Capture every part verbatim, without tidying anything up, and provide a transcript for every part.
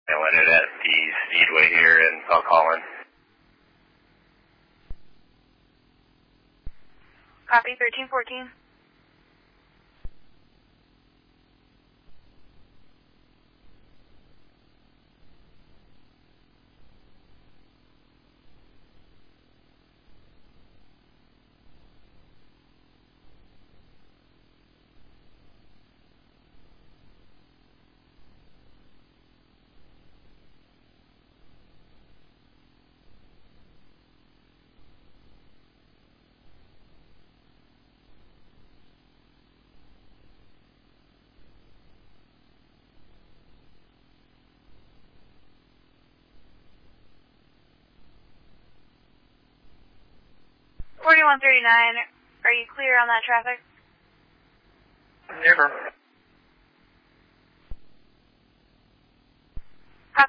Handling it at the Speedway here in South Holland. Copy, thirteen fourteen. forty-one thirty-nine, are you clear on that traffic? Never. Copy.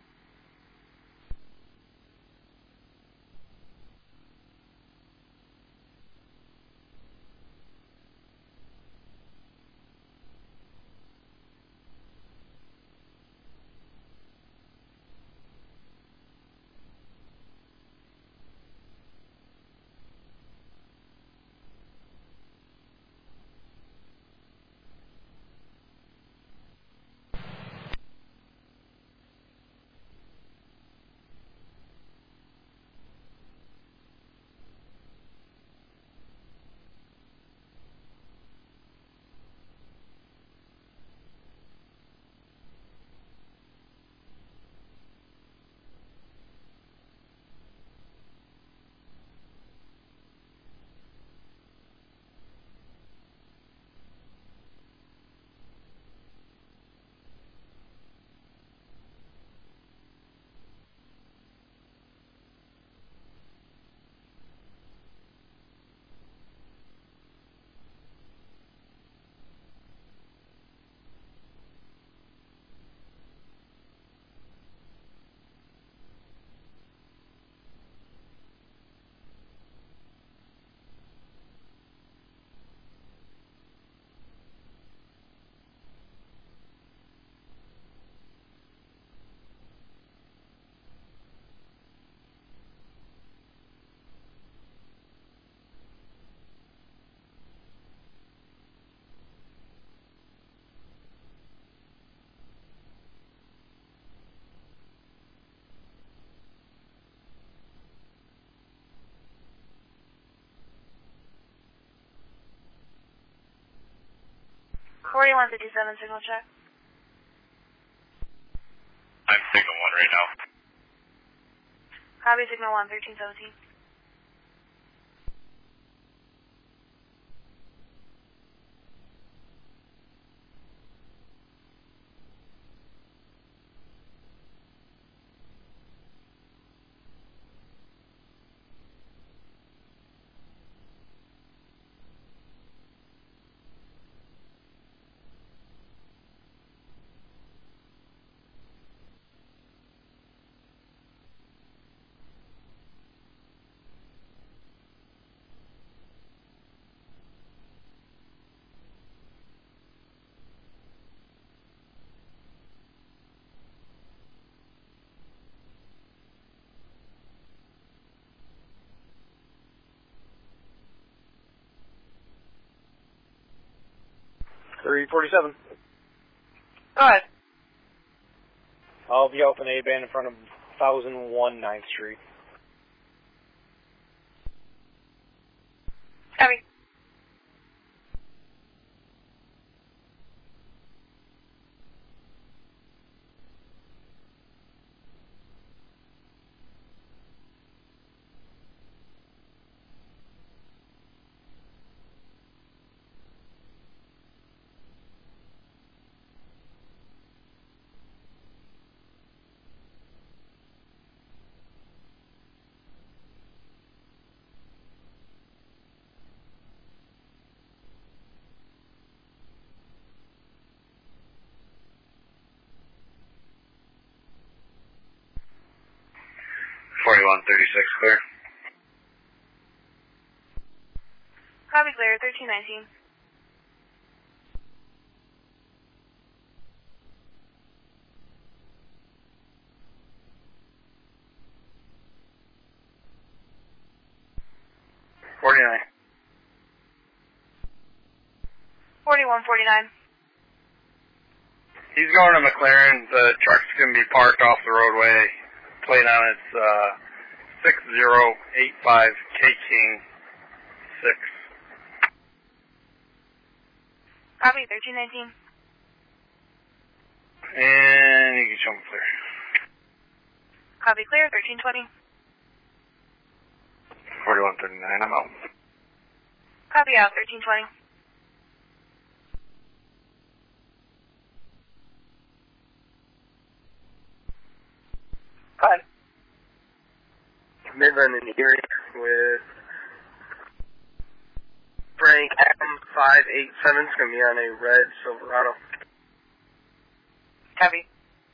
forty-one fifty-seven, signal check. I'm signal one right now. Copy, signal one, thirteen seventeen. three forty-seven. Go ahead. I'll be out in A-band in front of one thousand one ninth Street. Copy. forty-one thirty-six, clear. Copy, clear, thirteen nineteen. forty-nine. forty-one forty-nine. He's going to McLaren. The truck's going to be parked off the roadway. Plate on it's uh, six zero eight five K King six. Copy, thirteen nineteen. And you can show me clear. Copy, clear, thirteen twenty. forty-one thirty-nine, I'm out. Copy out, thirteen twenty. Hi. Midland in Erie with Frank M five eight seven. It's going to be on a red Silverado. Copy.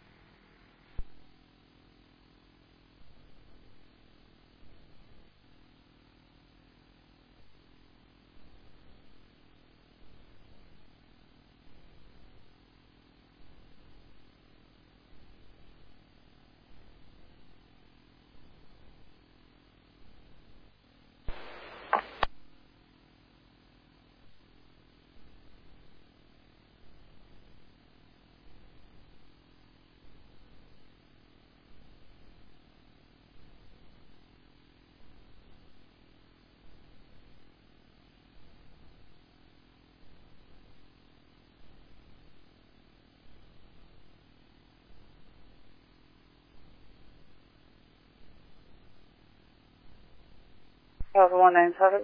Alpha one nine seven.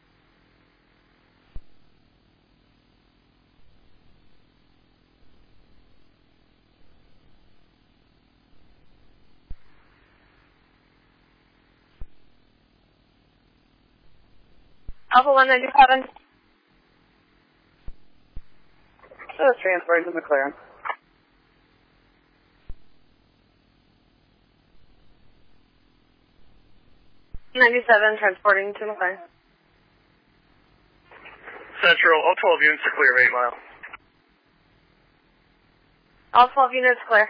Alpha one ninety seven. So it's transferring to McLaren. ninety-seven, transporting to McLaren. Central, all twelve units are clear of eight mile. All twelve units clear.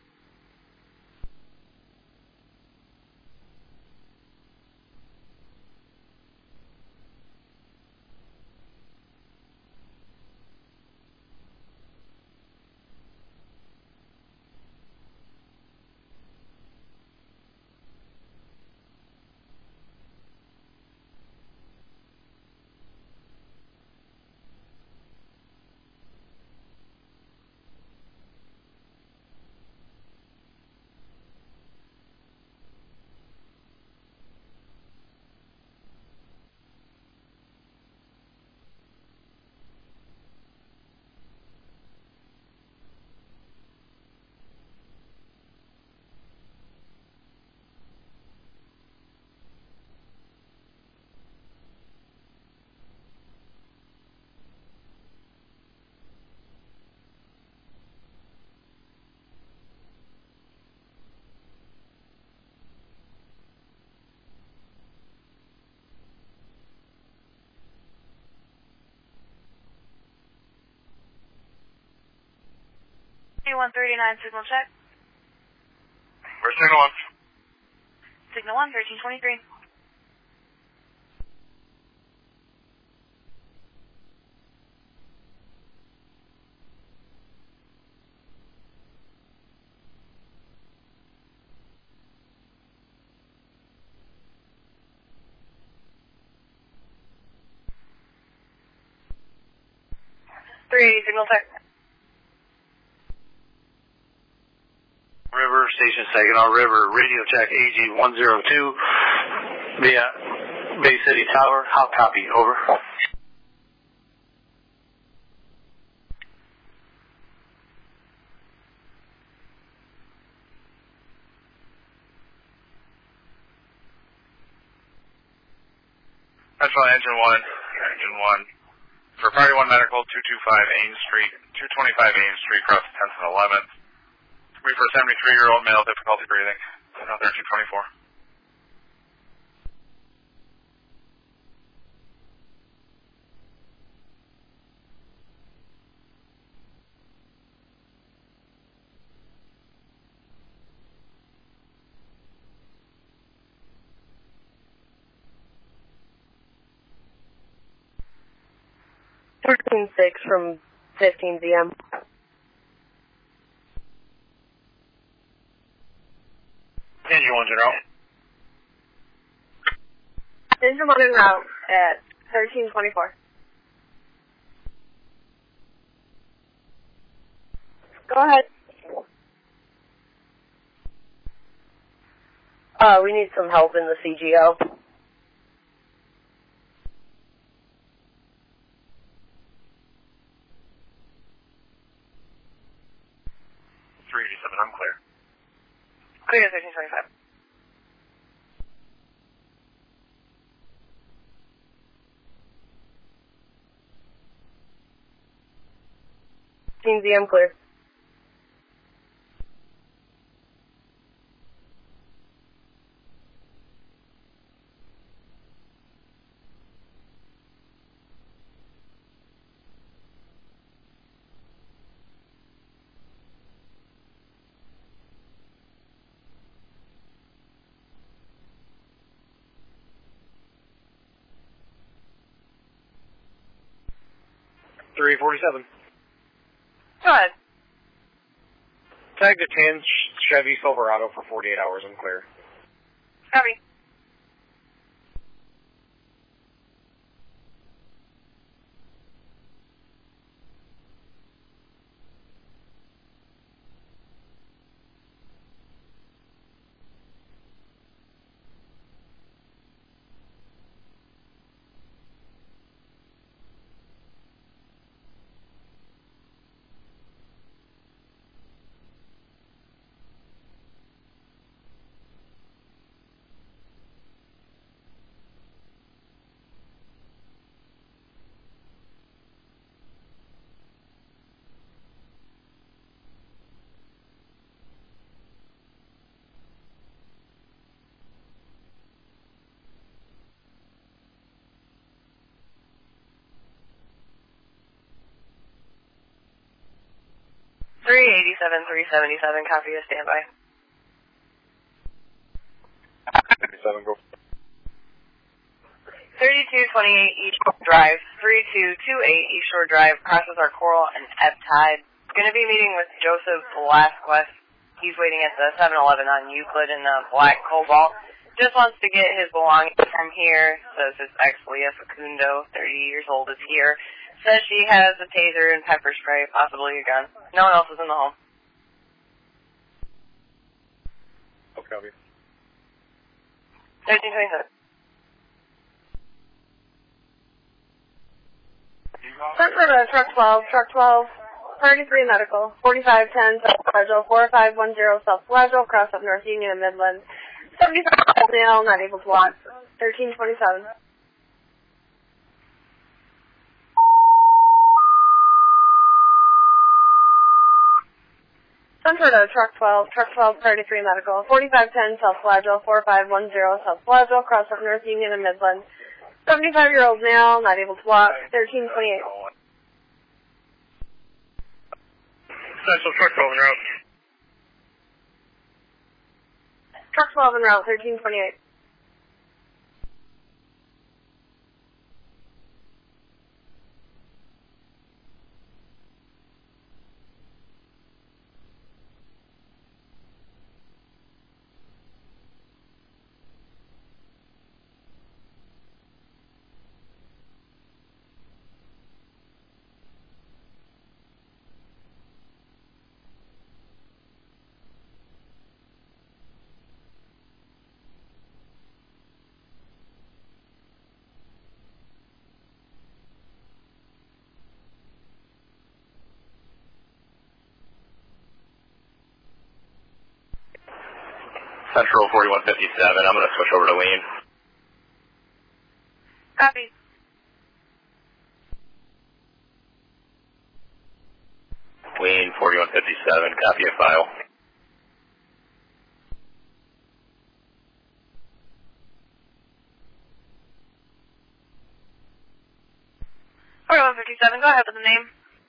one thirty-nine, signal check. Where's signal one? Signal one, thirteen twenty-three. three eighty, signal check. River, station Saginaw River, radio check A G one zero two via Bay City Tower. How copy? Over. That's on engine one. Engine one. For Party one Medical, two twenty-five Ames Street, two twenty-five Ames Street, across the tenth and eleventh. We for a seventy-three-year-old male, difficulty breathing. thirteen twenty-four. thirteen six from fifteen Z M. Engine one general. Engine one en route at thirteen twenty-four. Go ahead. Uh, we need some help in the C G O. three eighty-seven, I'm clear. Clear thirteen twenty-five. fifteen Z M clear. three forty-seven. Go ahead. Tag to ten Chevy Silverado for forty-eight hours. I'm clear. Copy. three eighty-seven, three seventy-seven, copy to standby. seven, go. thirty-two twenty-eight East Shore Drive, three two two eight East Shore Drive, crosses our Coral and Ebb Tide. Going to be meeting with Joseph Velasquez. He's waiting at the seven eleven on Euclid in the black Cobalt. Just wants to get his belongings from here. Says his ex Leah Facundo, thirty years old, is here. Says she has a taser and pepper spray, possibly a gun. No one else is in the home. Okay. thirteen twenty-seven. Sent for the truck twelve, truck twelve, thirty-three medical, forty-five ten South Flagel, four five one zero South Flagel, cross up North Union and Midland, seventy-five male, not able to walk, thirteen twenty-seven. Sent for the truck twelve, truck twelve, thirty-three medical, forty-five ten South Flagel, four five one zero South Flagel, cross up North Union and Midland, seventy-five-year-old male, not able to walk, thirteen twenty-eight. Central truck twelve en route. Truck twelve en route, thirteen twenty-eight. Central forty-one fifty-seven, I'm going to switch over to lean. Copy. Lean forty-one fifty-seven, copy a file. forty-one fifty-seven, go ahead with the name.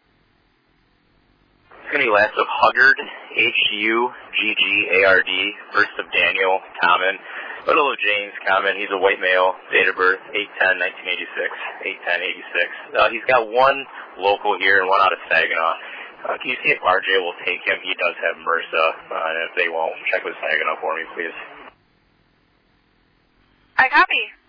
It's going to be last of Huggard, H U G G A R D, first of Daniel, Common. Little James comment. He's a white male, date of birth eight ten nineteen eighty-six, eight ten eighty-six. Uh, he's got one local here and one out of Saginaw. Uh, can you see if R J will take him? He does have MRSA, uh, and if they won't, check with Saginaw for me, please. I copy.